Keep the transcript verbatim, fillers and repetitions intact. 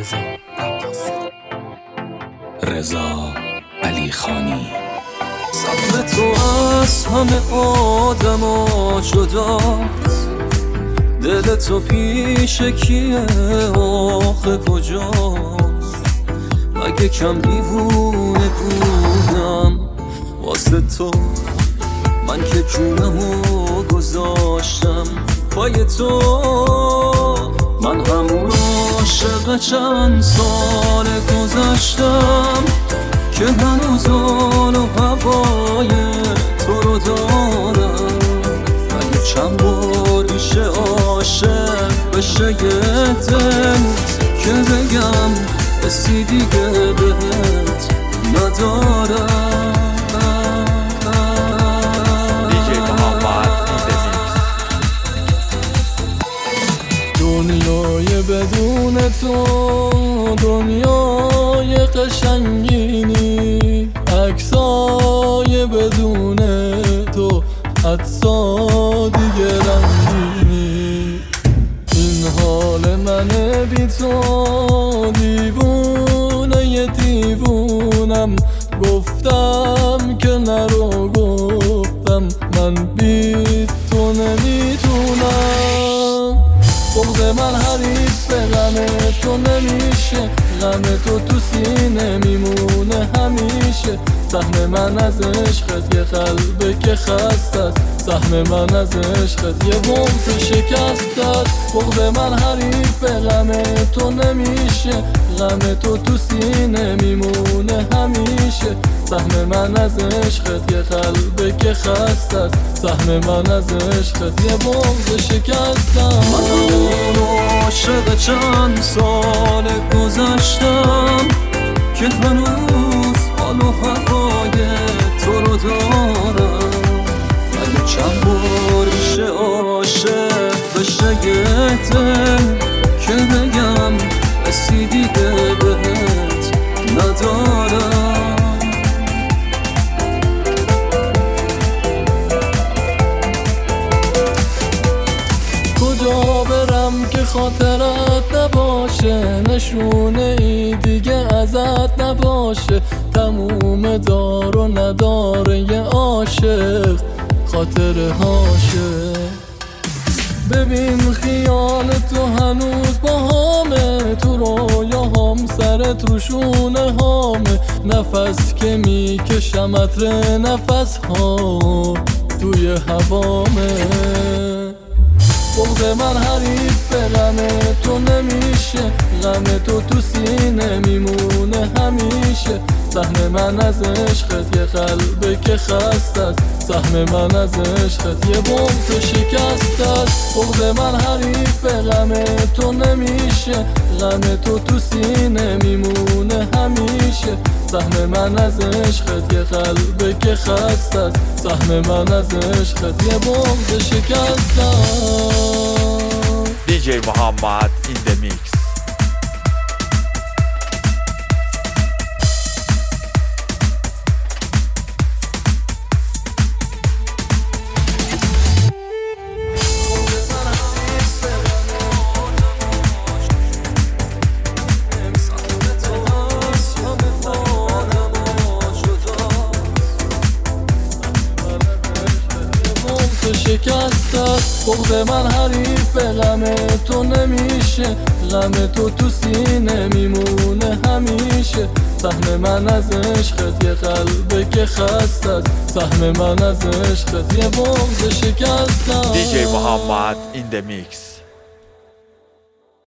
رضا عباسی. رضا علیخانی. صبر تو از همه آدما جداست، دل تو پیش کیه آخه کجاست؟ مگه کم دیوونه بودم واسه تو، من که جونمو گذاشتم پای تو. من همون عاشق چند سال گذشتم که هنوز آن و هوای تو رو دارم. مگه چند بار میشه عاشق بشه یه دل که بگم بسی دیگه بهت ندارم. دنیای بدون تو دنیای قشنگینی، عکسای بدون تو عطسا دیگه رنگینی. این حال منه بی تو دیوونه یه دیوونم، گفتم که نرو گفتم من بی تو نمیتونم. بغض من حریف به غم تو نمیشه، غم تو تو سینه میمونه همیشه. سهم من از عشقت یه قلبه که خسته است، سهم من از عشقت یه بغض شکست است. بغض من حریف به غم تو نمیشه، غم تو تو سینه میمونه همیشه. سهم من از عشقت یه قلبه که خسته است، سهم من از عشقت یه بغض شکست است. من همون عاشق چند سال گذشتم که هنوز حال و هوای تو رو دارم. مگه چند بار میشه عاشق بشه یه دل که بگم بسی دیگه بهت ندارم. کجا برم که خاطرت نباشه، نشونه ای دیگه ازت نباشه. تموم دار و نداره یه عاشق خاطره هاشه. ببین خیال تو هنوز با همه، تو رویاهام سرت روشونه هامه. نفس که میکشم عطر نفس ها توی هوامه. بغض من حریف به غم تو نمیشه، غم تو تو سینه میمونه همیشه. سهم من از عشقت یه قلبه که خسته است، سهم من از عشقت یه بغض شکست است. بغض من حریف به غم تو نمیشه، غم تو تو سینه میمونه همیشه. سهم من از عشقت یه قلبه که خسته است، سهم من از عشقت یه بغض شکست است. دی جی محمد in the mix. شکست است. بغض من حریف به غم تو نمیشه، غم تو تو سینه میمونه همیشه. سهم من از عشقت یه قلبه که خسته است، سهم من از عشقت یه بغض شکست است. دی جی محمد in the mix.